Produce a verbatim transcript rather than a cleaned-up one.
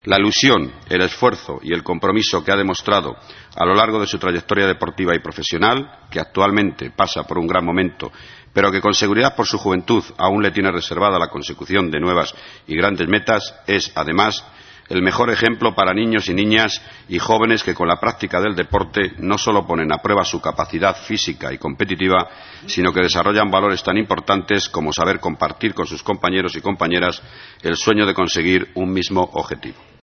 La ilusión, el esfuerzo y el compromiso que ha demostrado a lo largo de su trayectoria deportiva y profesional, que actualmente pasa por un gran momento, pero que con seguridad por su juventud aún le tiene reservada la consecución de nuevas y grandes metas, es, además, el mejor ejemplo para niños y niñas y jóvenes que con la práctica del deporte no solo ponen a prueba su capacidad física y competitiva, sino que desarrollan valores tan importantes como saber compartir con sus compañeros y compañeras el sueño de conseguir un mismo objetivo.